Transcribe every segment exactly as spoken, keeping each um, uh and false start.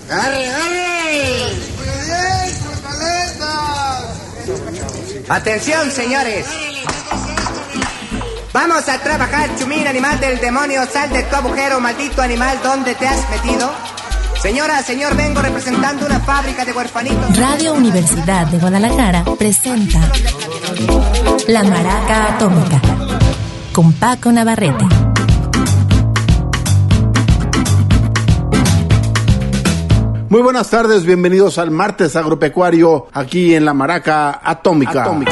¡Arre, arre! Atención, señores. Vamos a trabajar, chumín, animal del demonio. Sal de tu agujero, maldito animal. ¿Dónde te has metido? Señora, señor, vengo representando una fábrica de huerfanitos. Radio Universidad de Guadalajara presenta La Maraca Atómica con Paco Navarrete. Muy buenas tardes, bienvenidos al martes agropecuario aquí en La Maraca Atómica. Atómica.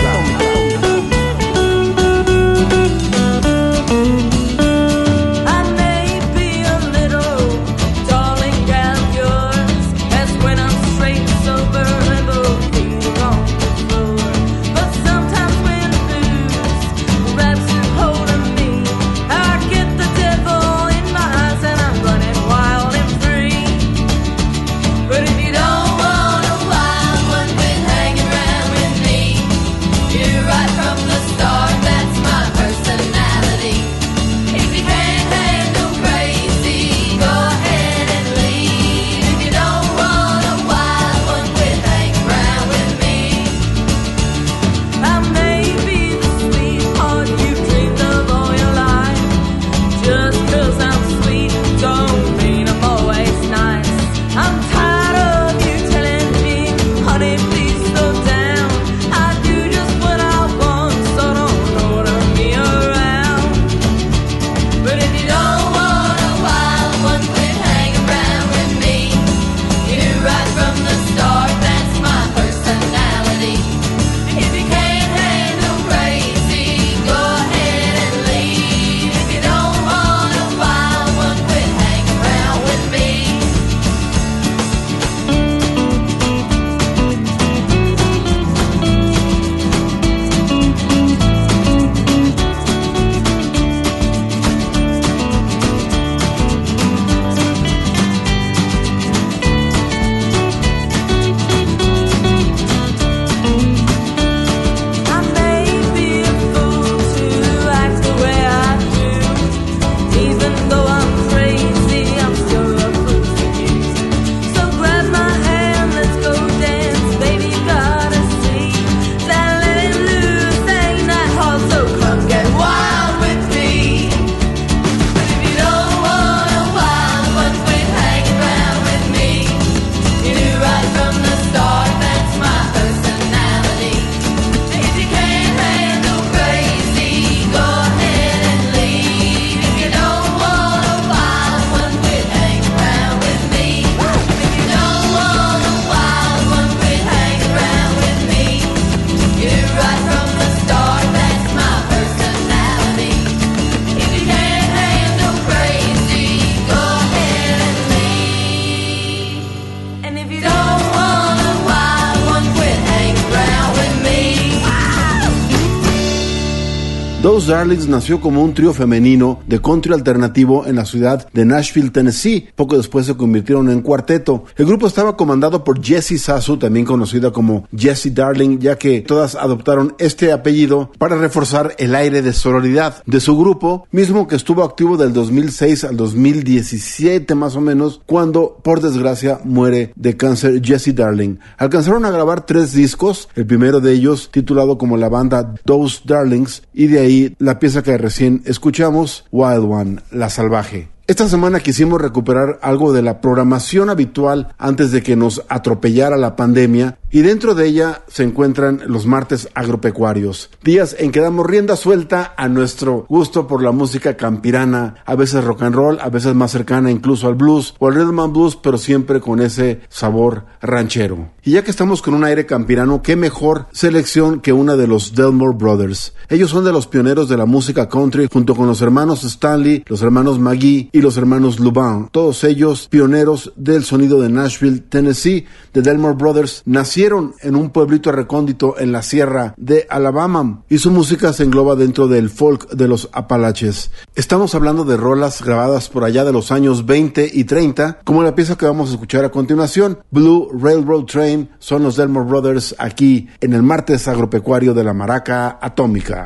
Those Darlings nació como un trío femenino de country alternativo en la ciudad de Nashville, Tennessee. Poco después se convirtieron en cuarteto. El grupo estaba comandado por Jessie Sasu, también conocida como Jessie Darling, ya que todas adoptaron este apellido para reforzar el aire de sororidad de su grupo, mismo que estuvo activo del dos mil seis al dos mil diecisiete más o menos, cuando por desgracia muere de cáncer Jessie Darling. Alcanzaron a grabar tres discos, el primero de ellos titulado como la banda Those Darlings, y de ahí la pieza que recién escuchamos, Wild One, La Salvaje. Esta semana quisimos recuperar algo de la programación habitual antes de que nos atropellara la pandemia, y dentro de ella se encuentran los martes agropecuarios, días en que damos rienda suelta a nuestro gusto por la música campirana, a veces rock and roll, a veces más cercana incluso al blues o al rhythm and blues, pero siempre con ese sabor ranchero. Y ya que estamos con un aire campirano, qué mejor selección que una de los Delmore Brothers. Ellos son de los pioneros de la música country, junto con los hermanos Stanley, los hermanos McGee y los hermanos Luban, todos ellos pioneros del sonido de Nashville, Tennessee. The Delmore Brothers nacieron en un pueblito recóndito en la sierra de Alabama, y su música se engloba dentro del folk de los Apalaches. Estamos hablando de rolas grabadas por allá de los años veinte y treinta, como la pieza que vamos a escuchar a continuación, Blue Railroad Train. Son los Delmore Brothers aquí en el martes agropecuario de La Maraca Atómica.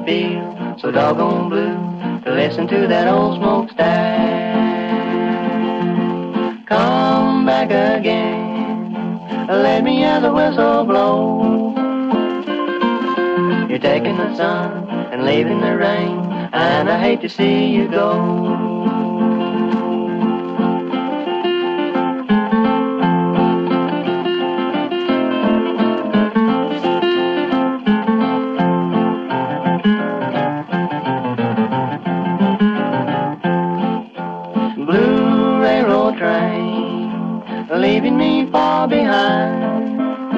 me feel so doggone blue to listen to that old smokestack. Come back again, let me hear the whistle blow. You're taking the sun and leaving the rain, and I hate to see you go. Leaving me far behind.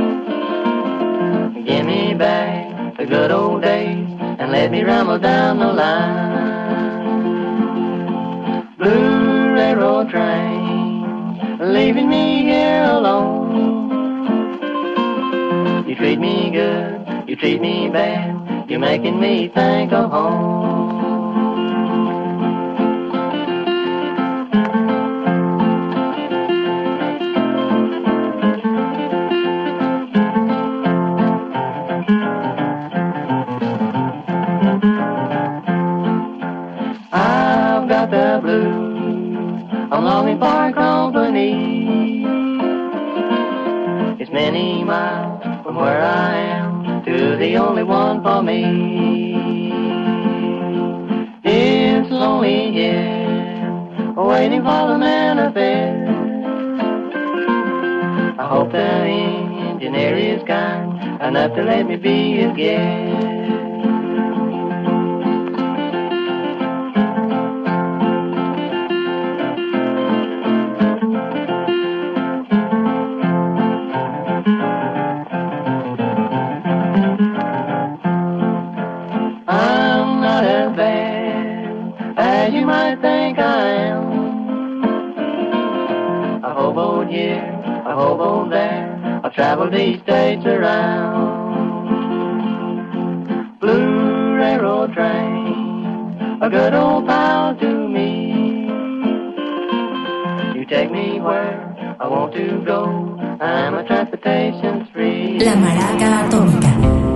Give me back the good old days and let me ramble down the line. Blue railroad train, leaving me here alone. You treat me good, you treat me bad, you're making me think of home. I'm longing for company. It's many miles from where I am to the only one for me. It's lonely here, waiting for the manifest. I hope the engineer is kind enough to let me be his guest. Travel these states around. Blue railroad train, a good old pal to me. You take me where I want to go. I'm a transportation free. La Maraca Atómica.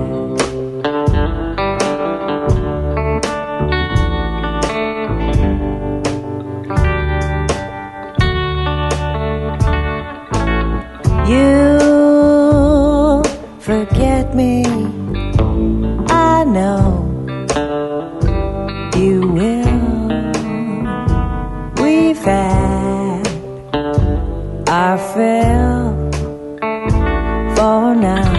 Forget me, I know you will. We've had our fill for now,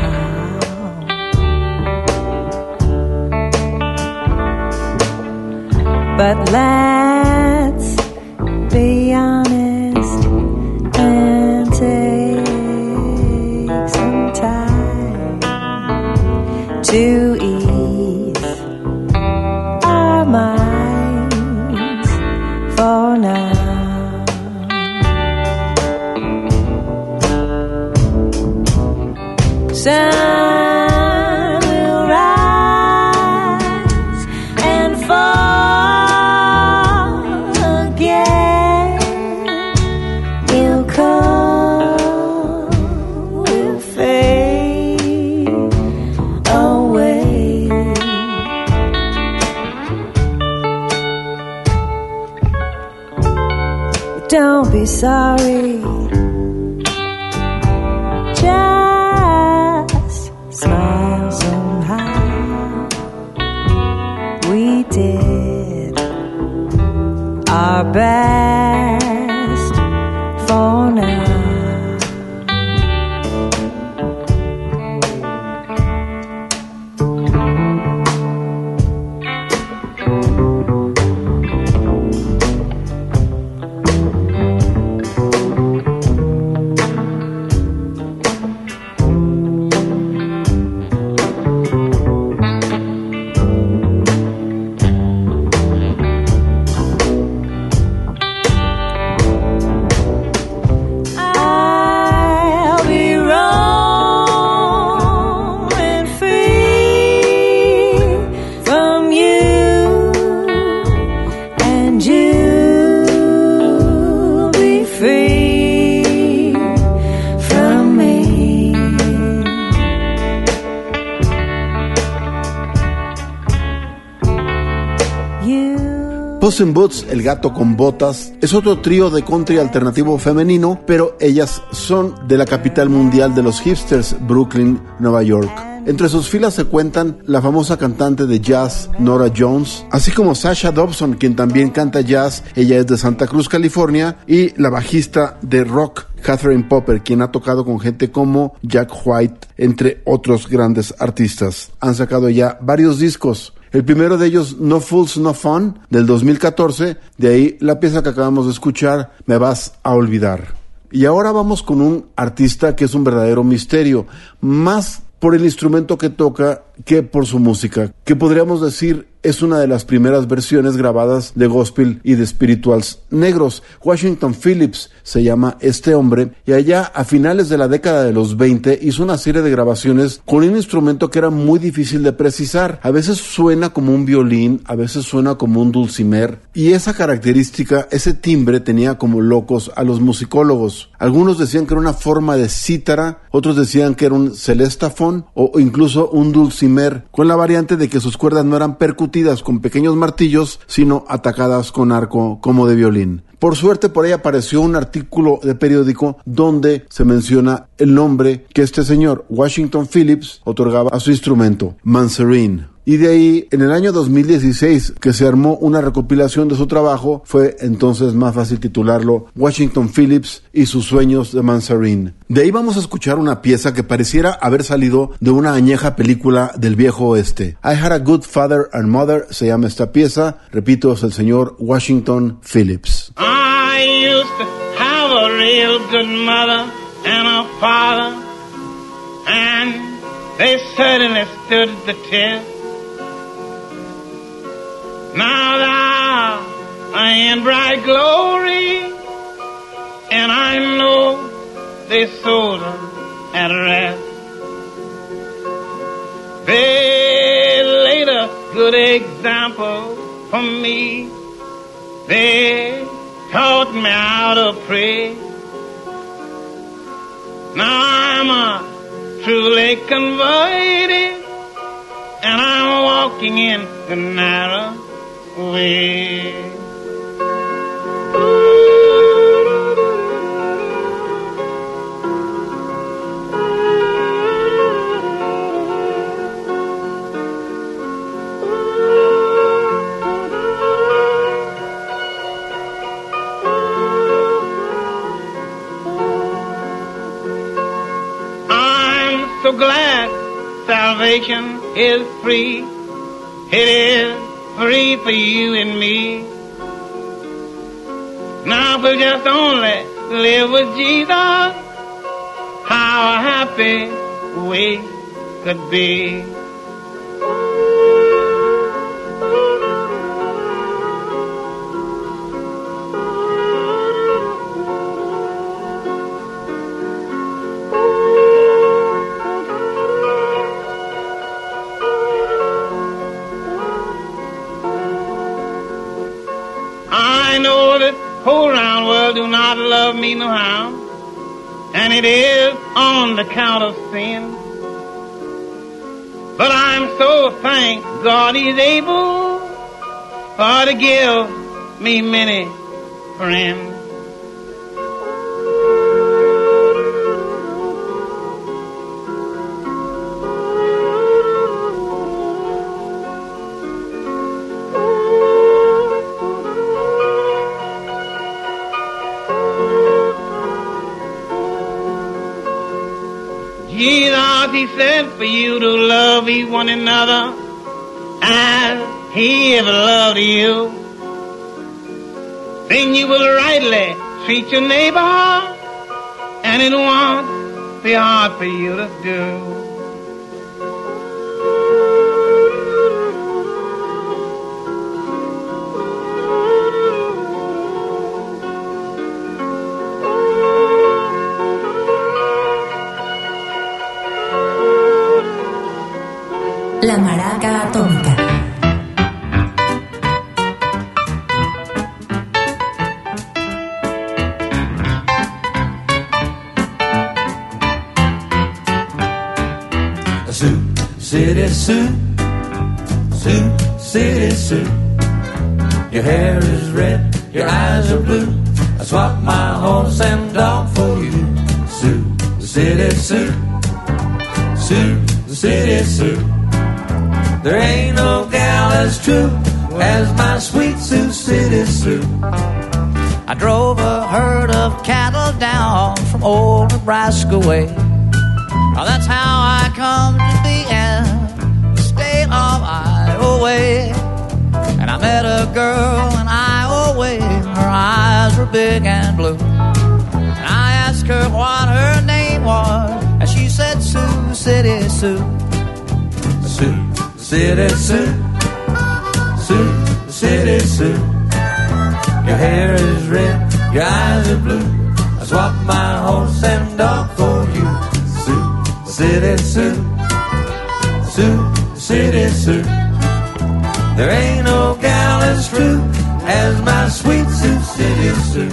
but let's be honest and take some time to ease our minds for now. Sun will rise and fall again. He'll come, will fade away. Don't be sorry, just smile somehow. We did our best for now. you. Puss in Boots, el gato con botas, es otro trío de country alternativo femenino, pero ellas son de la capital mundial de los hipsters, Brooklyn, Nueva York. Entre sus filas se cuentan la famosa cantante de jazz Nora Jones, así como Sasha Dobson, quien también canta jazz, ella es de Santa Cruz, California, y la bajista de rock Catherine Popper, quien ha tocado con gente como Jack White, entre otros grandes artistas. Han sacado ya varios discos. El primero de ellos, No Fools, No Fun, del dos mil catorce, de ahí la pieza que acabamos de escuchar, Me Vas a Olvidar. Y ahora vamos con un artista que es un verdadero misterio, más por el instrumento que toca que por su música, que podríamos decir es una de las primeras versiones grabadas de gospel y de spirituals negros. Washington Phillips se llama este hombre, y allá a finales de la década de los veinte hizo una serie de grabaciones con un instrumento que era muy difícil de precisar. A veces suena como un violín, a veces suena como un dulcimer, y esa característica, ese timbre tenía como locos a los musicólogos. Algunos decían que era una forma de cítara, otros decían que era un celestafón o incluso un dulcimer, con la variante de que sus cuerdas no eran percutidas con pequeños martillos, sino atacadas con arco como de violín. Por suerte, por ahí apareció un artículo de periódico donde se menciona el nombre que este señor, Washington Phillips, otorgaba a su instrumento, Manserine. Y de ahí, en el año dos mil dieciséis, que se armó una recopilación de su trabajo, fue entonces más fácil titularlo Washington Phillips y sus sueños de Manserine. De ahí vamos a escuchar una pieza que pareciera haber salido de una añeja película del viejo oeste. I Had a Good Father and Mother se llama esta pieza, repito, es el señor Washington Phillips. I used to have a real good mother and a father, and they certainly stood the test. Now thou are in bright glory, and I know they sold them at rest. They laid a good example for me. They taught me how to pray. Now I'm a truly converted, and I'm walking in the narrow way. I'm so glad salvation is free. It is free for you and me. Now if we just only live with Jesus, how happy we could be. Whole round world do not love me no how, and it is on the count of sin. But I'm so thank God He's able for to give me many friends. Jesus, He said for you to love ye one another as He ever loved you. Then you will rightly treat your neighbor, and it won't be hard for you to do. La Maraca Atómica. Sioux City, Sioux, Sioux City, Sioux, Your hair is red, your eyes are blue. I swap my horse and dog for you. Sue, the city Sue. Sue, the city Sue. There ain't no gal as true as my sweet Sioux City Sue. I drove a herd of cattle down from old Nebraska way. Now that's how I come to be in the state of Iowa way. And I met a girl in Iowa way. Her eyes were big and blue. And I asked her what her name was, and she said Sioux City Sue. Sioux City Sue. Sioux City Sue. Your hair is red, your eyes are blue. I swap my horse and dog for you. Sioux City Sue. Sioux City Sue. There ain't no gal as true as my sweet Sioux City Sue.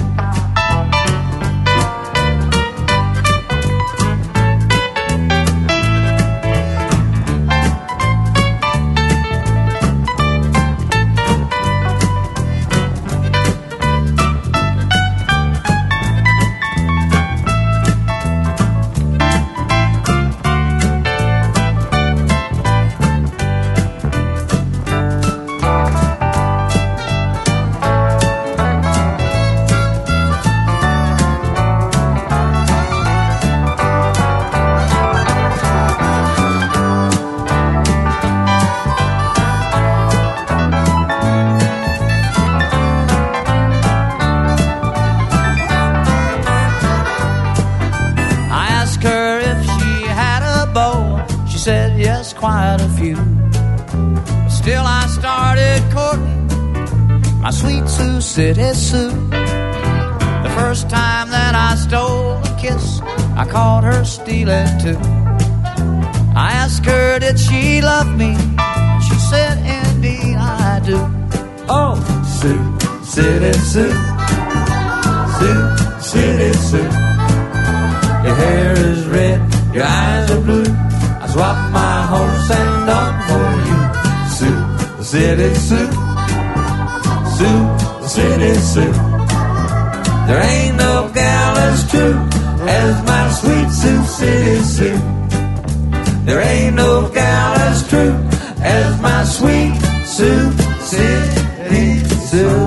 Quite a few. But still I started courting my sweet Sioux City Sue. The first time that I stole a kiss, I caught her stealing too. I asked her, did she love me? She said, indeed I do. Oh, Sioux City Sue. Sioux City Sue. Your hair is red, your eyes are blue. I swap my horse and dog for you. Sioux City Sue. Sioux City Sue. There ain't no gal as true as my sweet Sioux City Sue. There ain't no gal as true as my sweet Sioux City Sue.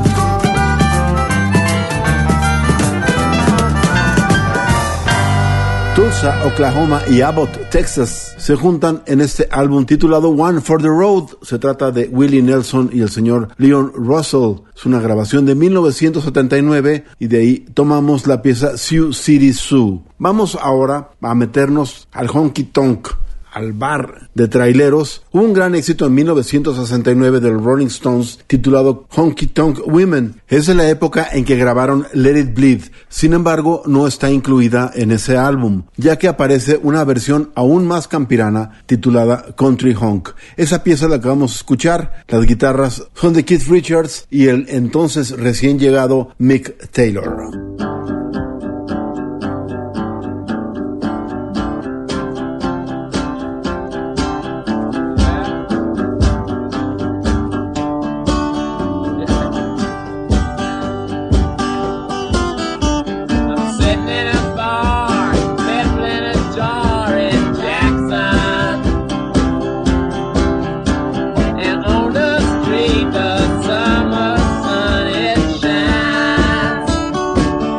Tulsa, Oklahoma y Abbott, Texas se juntan en este álbum titulado One for the Road. Se trata de Willie Nelson y el señor Leon Russell. Es una grabación de mil novecientos setenta y nueve y de ahí tomamos la pieza Sioux City Sue. Vamos ahora a meternos al honky tonk, al bar de traileros. Hubo un gran éxito en mil novecientos sesenta y nueve del Rolling Stones titulado Honky Tonk Women. Es de la época en que grabaron Let It Bleed. Sin embargo, no está incluida en ese álbum, ya que aparece una versión aún más campirana titulada Country Honk. Esa pieza la que vamos a escuchar, las guitarras son de Keith Richards y el entonces recién llegado Mick Taylor. The summer sun, it shines.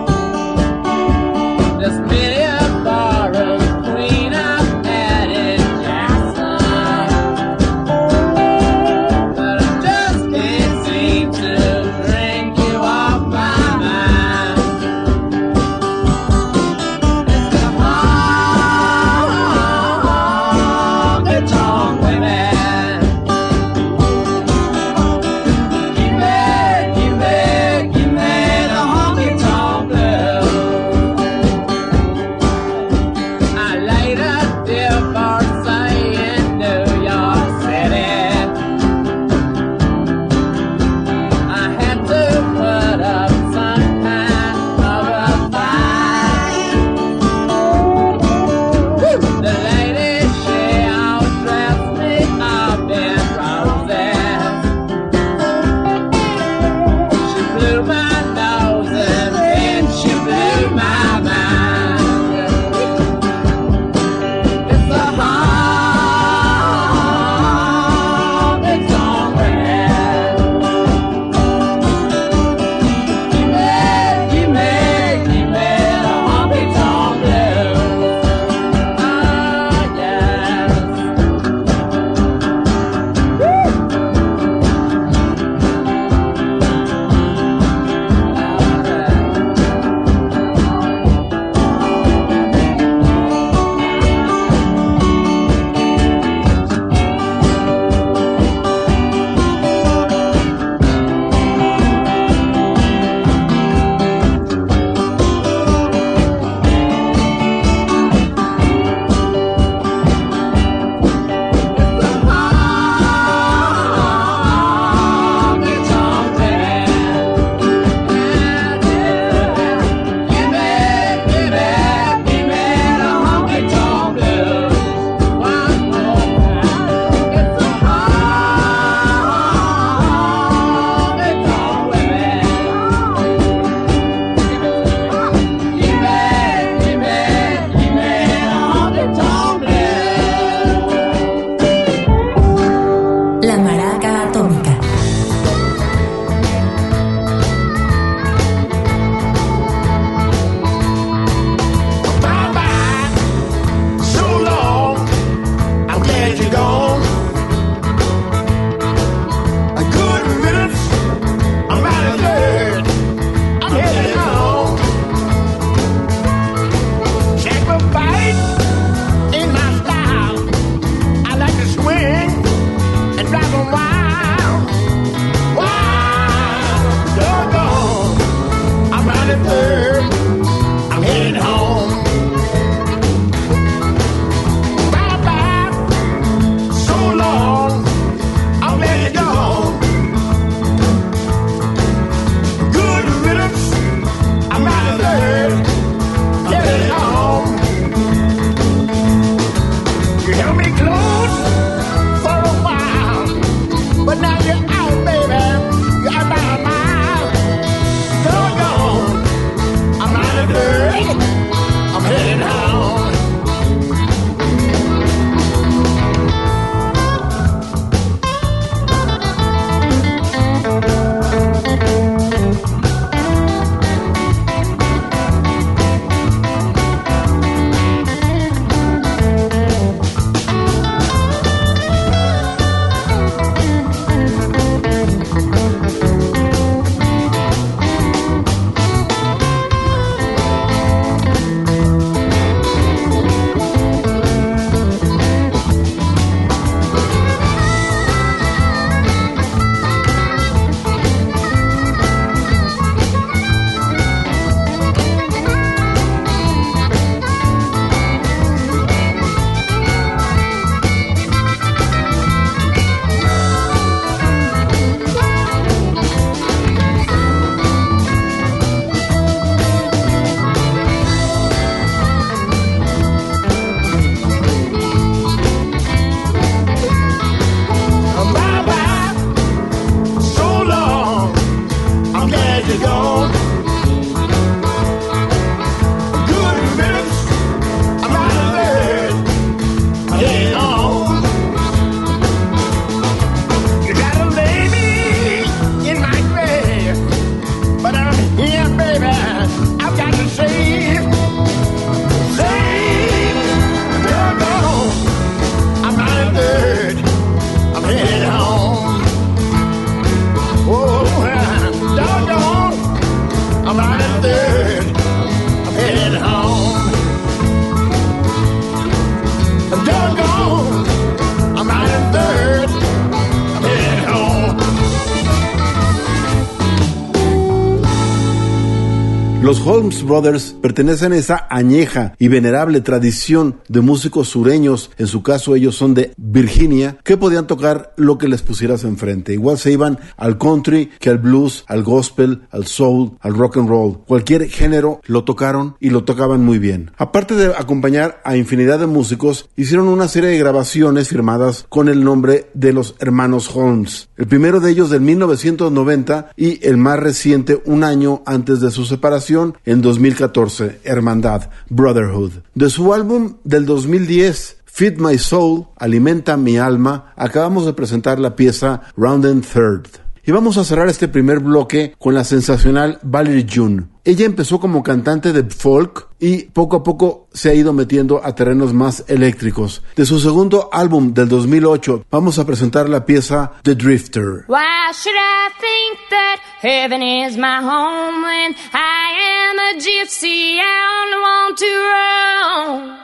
Los Holmes Brothers pertenecen a esa añeja y venerable tradición de músicos sureños, en su caso ellos son de Virginia, que podían tocar lo que les pusieras enfrente. Igual se iban al country que al blues, al gospel, al soul, al rock and roll. Cualquier género lo tocaron y lo tocaban muy bien. Aparte de acompañar a infinidad de músicos, hicieron una serie de grabaciones firmadas con el nombre de los hermanos Holmes. El primero de ellos del mil novecientos noventa y el más reciente un año antes de su separación en dos mil catorce, Hermandad, Brotherhood. De su álbum del dos mil diez, Feed My Soul, Alimenta Mi Alma, acabamos de presentar la pieza Round and Third. Y vamos a cerrar este primer bloque con la sensacional Valerie June. Ella empezó como cantante de folk y poco a poco se ha ido metiendo a terrenos más eléctricos. De su segundo álbum del dos mil ocho, vamos a presentar la pieza The Drifter. Why should I think that heaven is my home when I am a gypsy? I only want to roam.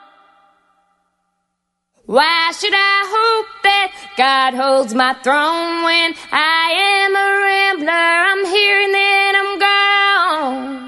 Why should I hope that God holds my throne when I am a rambler? I'm here and then I'm gone.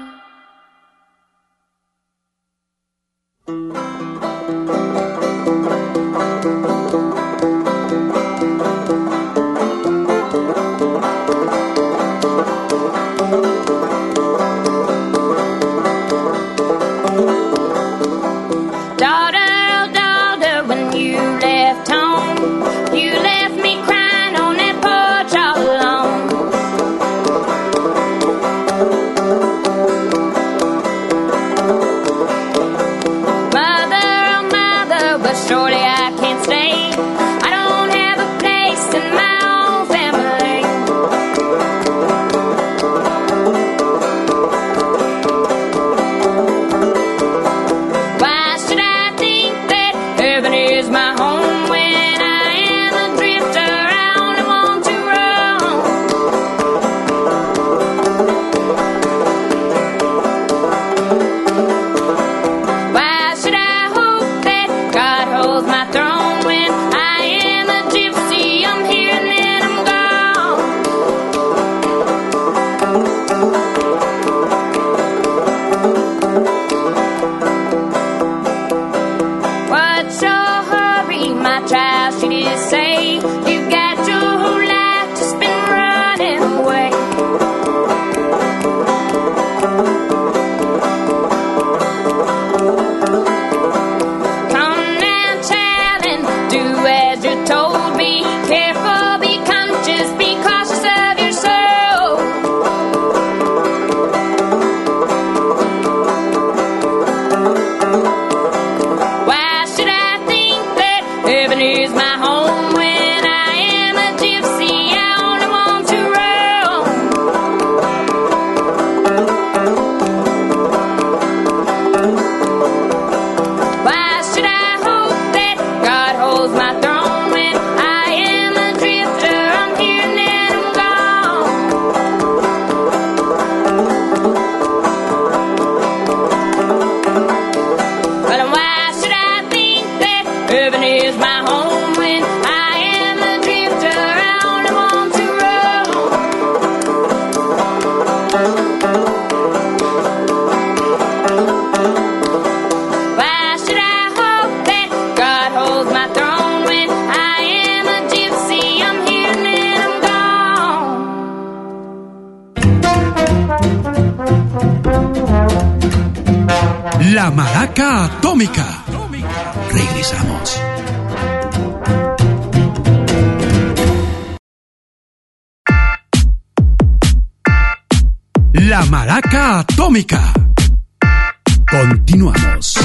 La Maraca Atómica. Regresamos. La Maraca Atómica. Continuamos.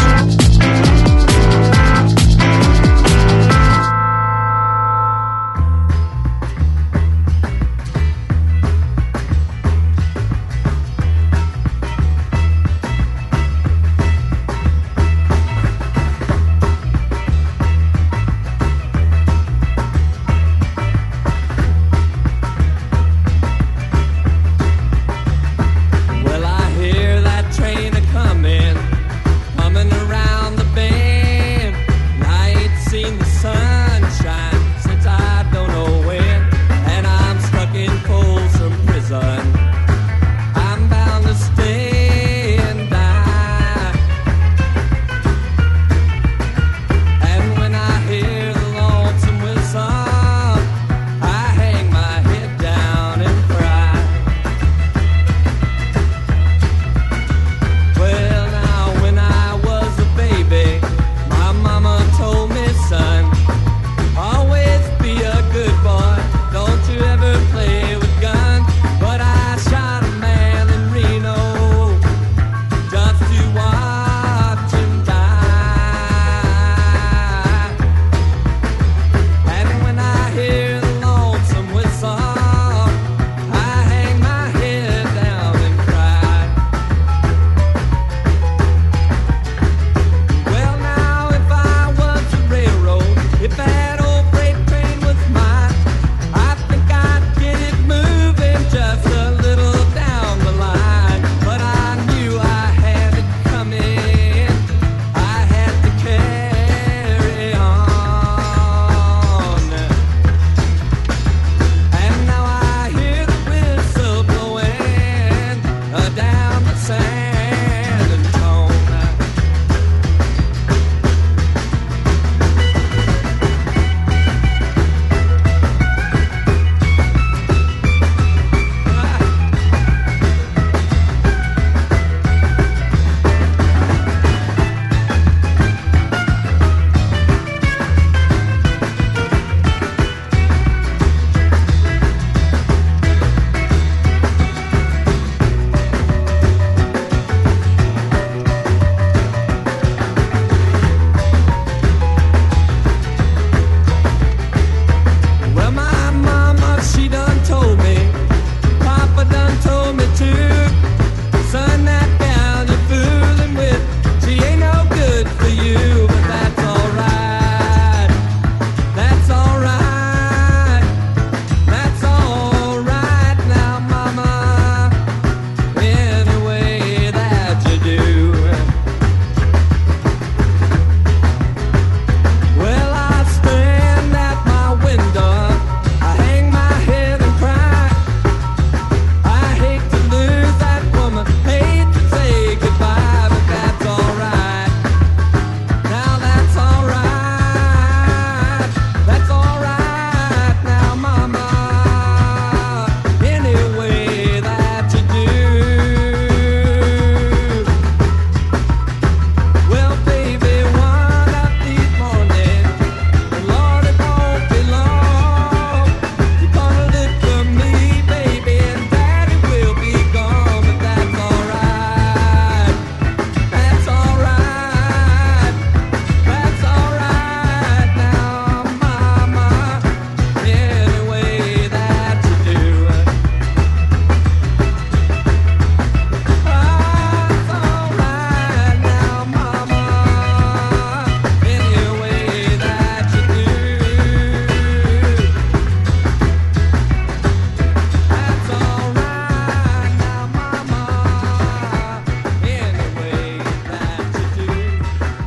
I'm bound to stay.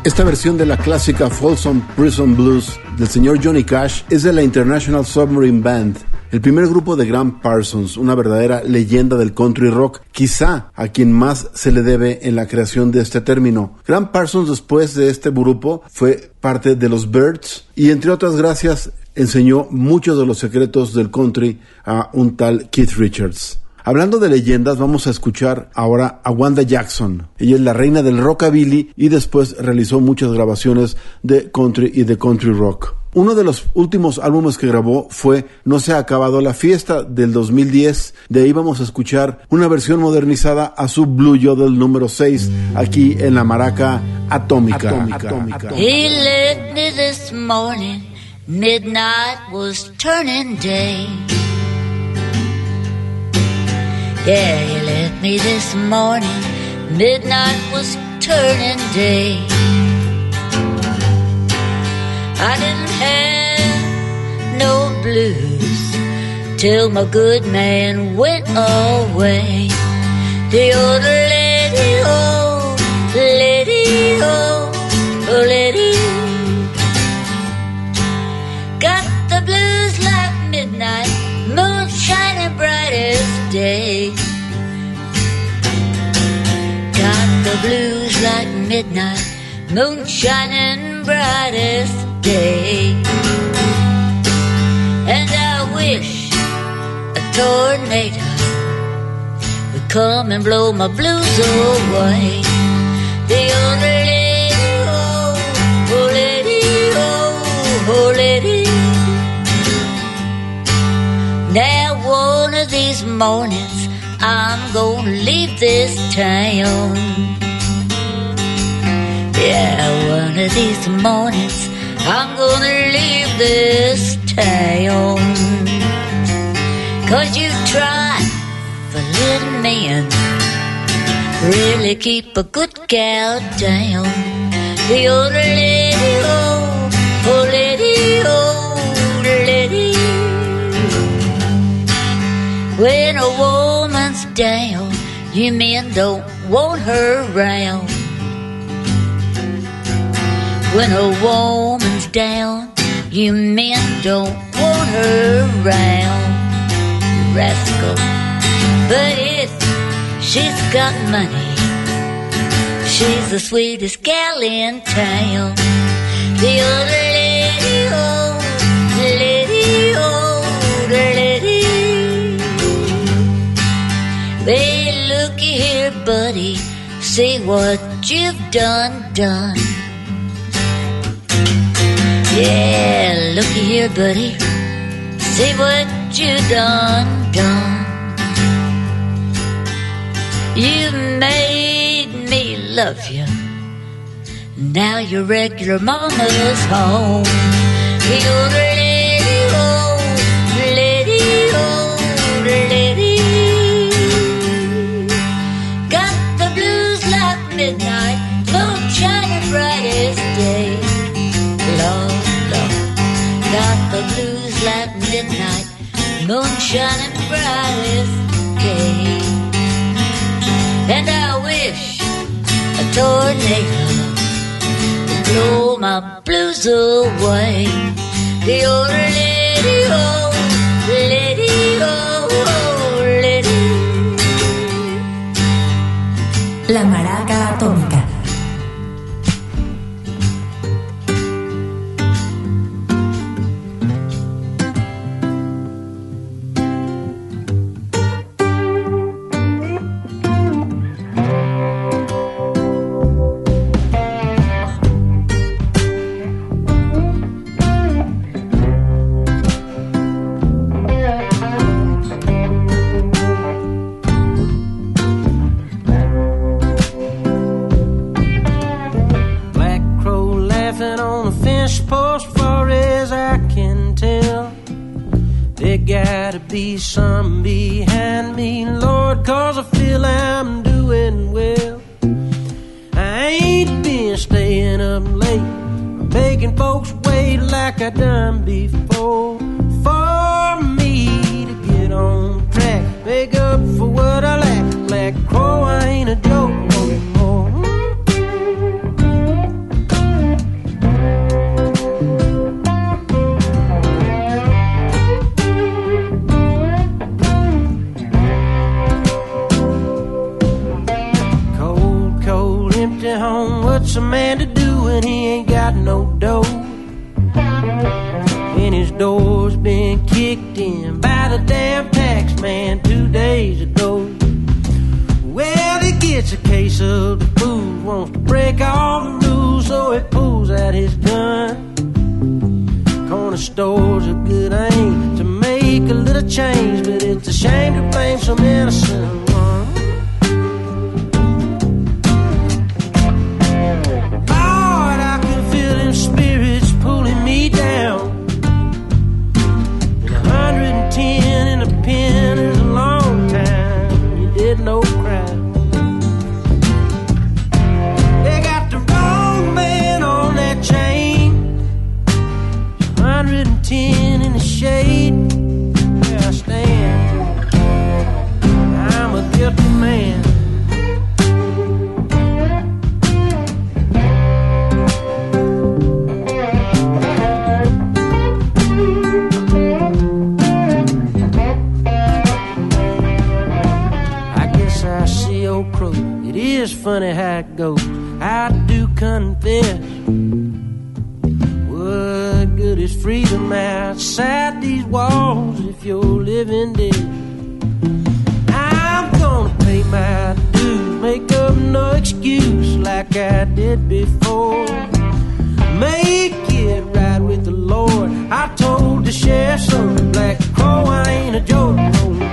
Esta versión de la clásica Folsom Prison Blues del señor Johnny Cash es de la International Submarine Band, el primer grupo de Gram Parsons, una verdadera leyenda del country rock, quizá a quien más se le debe en la creación de este término. Gram Parsons, después de este grupo, fue parte de los Byrds y, entre otras gracias, enseñó muchos de los secretos del country a un tal Keith Richards. Hablando de leyendas, vamos a escuchar ahora a Wanda Jackson. Ella es la reina del rockabilly y después realizó muchas grabaciones de country y de country rock. Uno de los últimos álbumes que grabó fue No se ha acabado la fiesta del dos mil diez. De ahí vamos a escuchar una versión modernizada a su Blue Yodel número seis, aquí en la Maraca Atómica. Atómica. Atómica. He left me this morning, midnight was turning day. Yeah, he left me this morning, midnight was turning day. I didn't have no blues till my good man went away. The old lady, oh, lady, oh, oh, lady, got the blues like midnight, moon shining bright as day. Got the blues like midnight, moon shining bright as day. And I wish a tornado would come and blow my blues away. The old lady, oh, oh lady, oh, oh lady. Now one of these mornings I'm gonna leave this town. Yeah, one of these mornings I'm gonna leave this town. Cause you tried for little men, really keep a good gal down. The old lady, oh, oh lady, oh lady. When a woman's down, you men don't want her around. When a woman's down, you men don't want her around, you rascal. But if she's got money, she's the sweetest gal in town. The old lady, oh, lady, oh, lady. Well, looky here, buddy, see what you've done, done. Yeah, looky here, buddy, see what you done, done. You made me love you, now your regular mama's home. The old lady, oh, lady, oh, lady, got the blues like midnight, moon shining bright as day. Lord, got the blues like midnight, moon shining bright as day. And I wish a tornado would blow my blues away. The old lady, oh, lady, oh, oh, lady. La Maraca Atómica. Be some behind me, Lord, cause I feel I'm doing well. I ain't been staying up late, making folks wait like I done before. For me to get on track, make up for what I lack. Black Crow, I ain't a joke no more. what's a man to do when he ain't got no dough? And his door's been kicked in by the damn tax man two days ago. Well, he gets a case of the booze, wants to break all the rules, so he pulls out his gun. Corner store's a good aim to make a little change, but it's a shame to blame some innocent one. Lord, I can feel them spirits pulling me down. And one hundred ten in a pen is a long time. You did no crime. They got the wrong man on that chain. one hundred ten in the shade. Where I stand, I'm a guilty man. It's funny how it goes. I do confess, what good is freedom outside these walls if you're living dead? I'm gonna pay my dues, make up no excuse like I did before. Make it right with the Lord. I told the sheriff so, the Black Crow, I ain't a joke no more.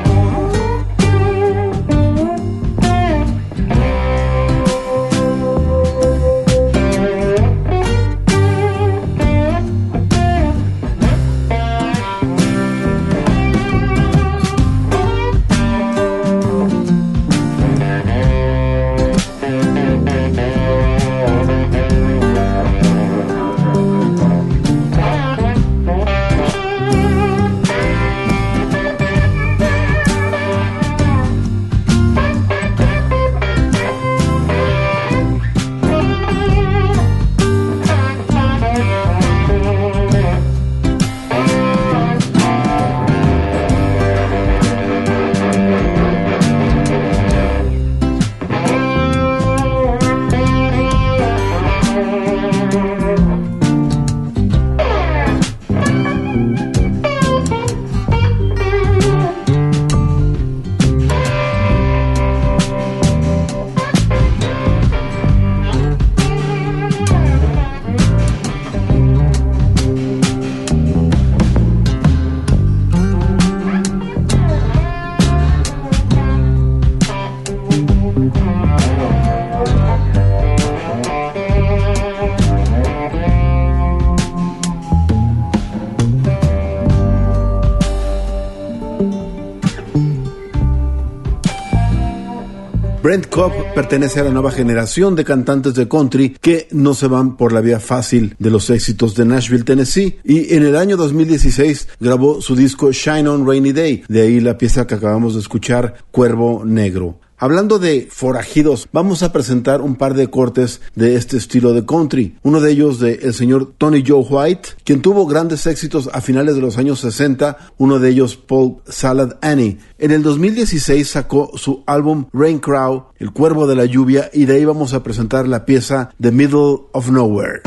Brent Cobb pertenece a la nueva generación de cantantes de country que no se van por la vía fácil de los éxitos de Nashville, Tennessee, y en el año dos mil dieciséis grabó su disco Shine on Rainy Day, de ahí la pieza que acabamos de escuchar, Cuervo Negro. Hablando de forajidos, vamos a presentar un par de cortes de este estilo de country. Uno de ellos de el señor Tony Joe White, quien tuvo grandes éxitos a finales de los años sesenta, uno de ellos Paul Salad Annie. En el dos mil dieciséis sacó su álbum Rain Crow, El Cuervo de la Lluvia, y de ahí vamos a presentar la pieza The Middle of Nowhere.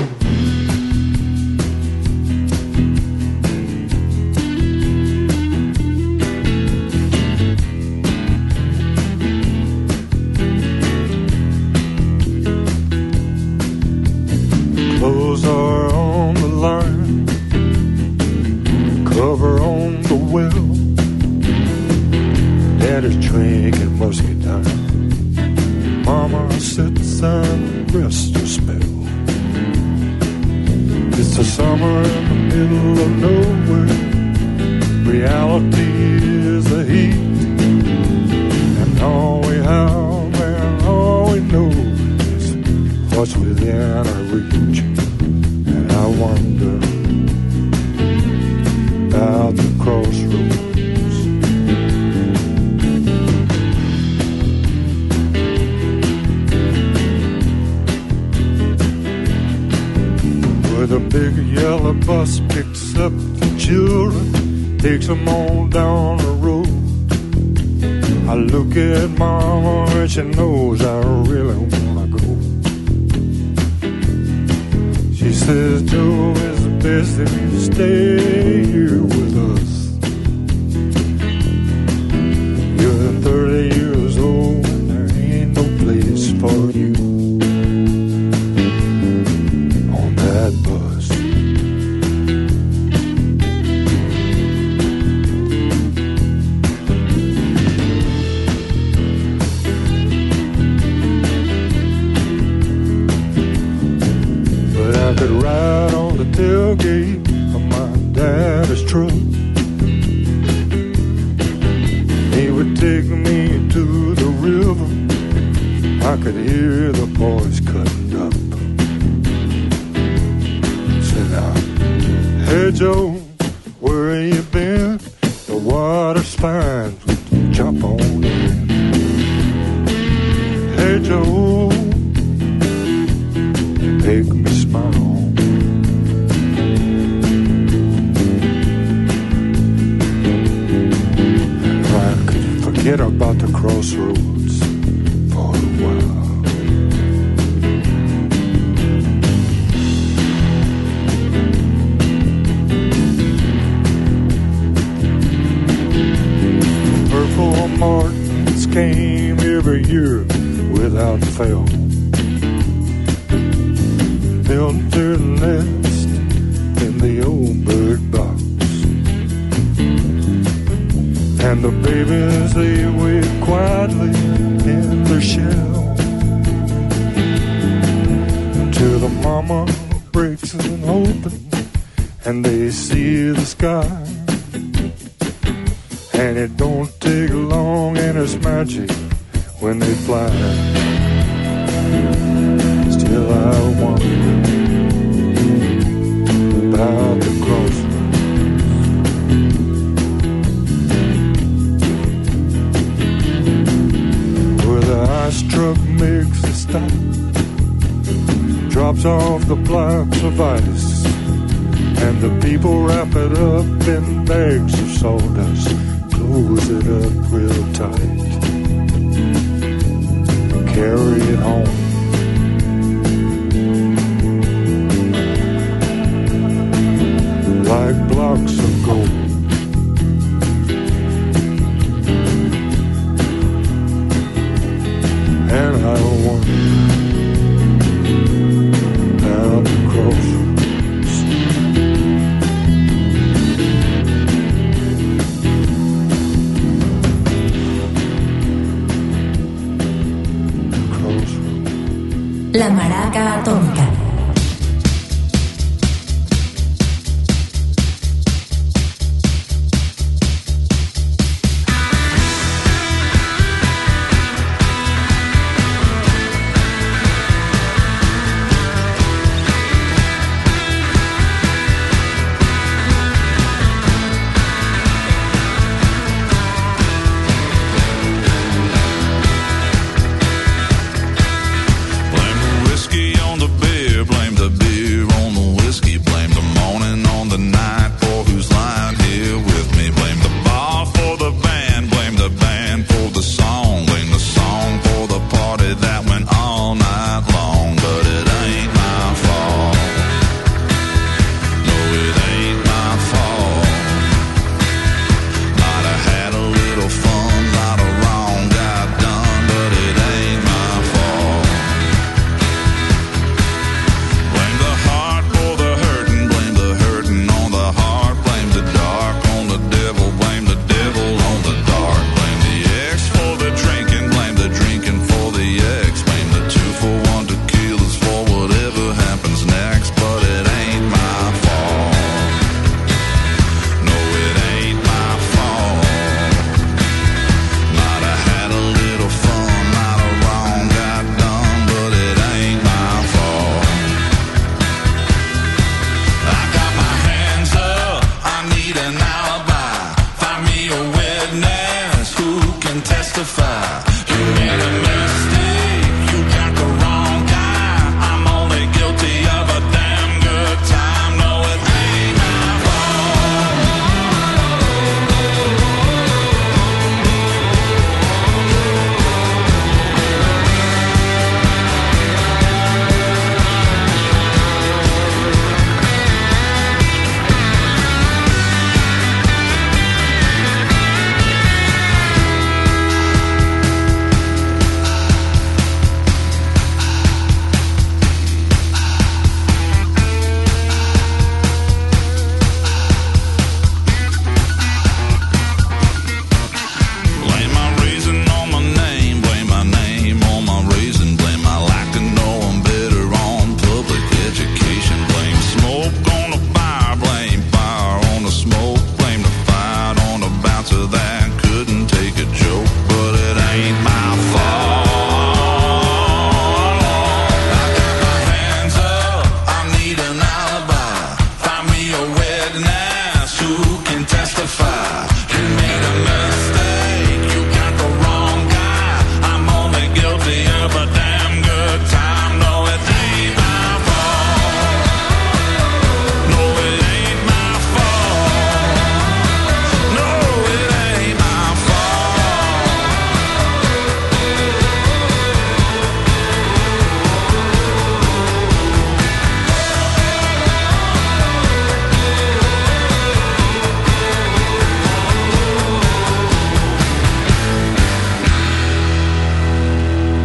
Clothes are on the line, cover on the well. Daddy's drinking muscadine, Mama sits and rests a spell. It's the summer in the middle of nowhere. Reality is the heat, and all we have and all we know is what's within our reach. And I wonder about the crossroads, where the big yellow bus picks up the children, takes them on down the road. I look at Mama and she knows I really wanna go. She says, Joe, is the best that you stay here with us. You're thirty years old and there ain't no place for you on that bus. But I could ride on the tailgate of my daddy's truck. He would take me to the river. I could hear the boys cutting up. Said now, hey Joe, where you been? The water's fine, jump on in. Hey Joe, make me smile. Forget about the crossroads for a while. Purple martins came every year without fail. Built their nest in the old bird box. And the babies, they wait quietly in their shell until the mama breaks it open and they see the sky. And it don't take long and it's magic when they fly. Still I wonder about the crossroads. Ice truck makes a stop, drops off the blocks of ice, and the people wrap it up in bags of sawdust, close it up real tight, and carry it home. Like blocks of gold. And I wonder down the crossroads. Crossroads. La Maraca Atómica. Whiskey on the bed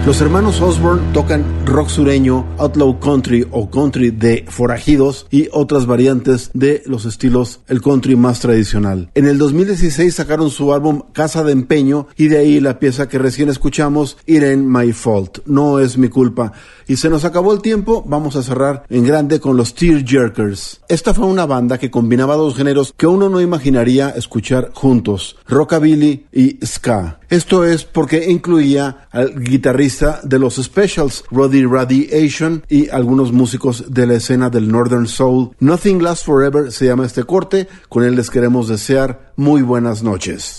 Los hermanos Osborne tocan rock sureño, outlaw country o country de forajidos y otras variantes de los estilos el country más tradicional. En el dos mil dieciséis sacaron su álbum Casa de Empeño y de ahí la pieza que recién escuchamos, It Ain't My Fault, no es mi culpa. Y se nos acabó el tiempo, vamos a cerrar en grande con los Tearjerkers. Esta fue una banda que combinaba dos géneros que uno no imaginaría escuchar juntos, rockabilly y ska. Esto es porque incluía al guitarrista de los Specials, Roddy Radiation, y algunos músicos de la escena del Northern Soul. Nothing Lasts Forever se llama este corte, con él les queremos desear muy buenas noches.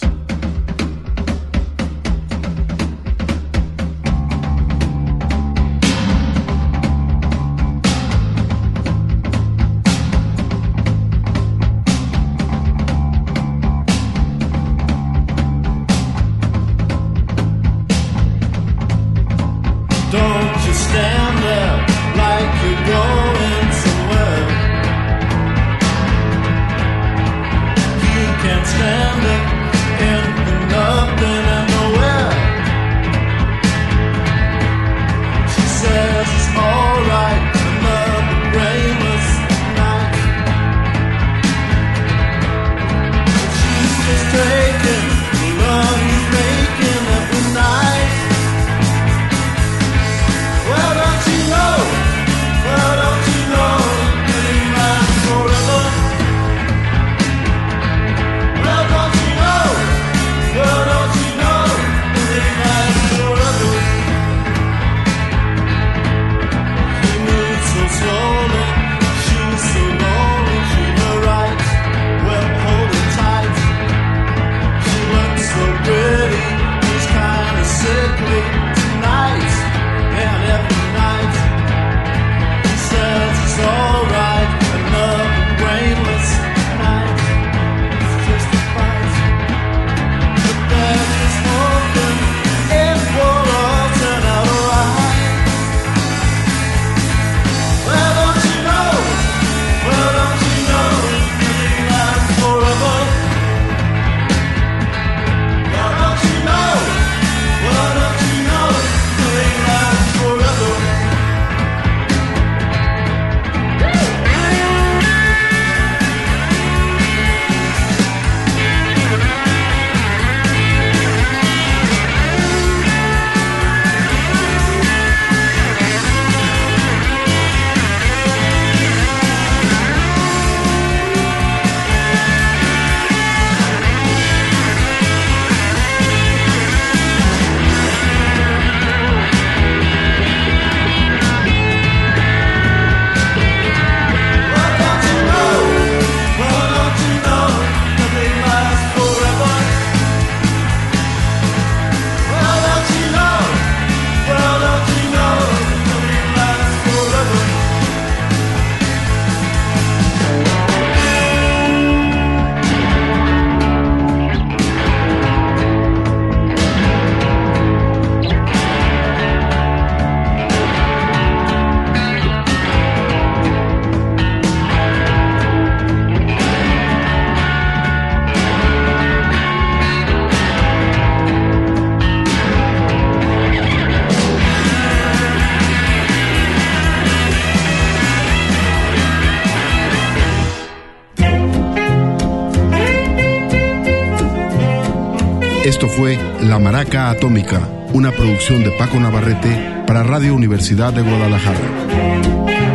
Esto fue La Maraca Atómica, una producción de Paco Navarrete para Radio Universidad de Guadalajara.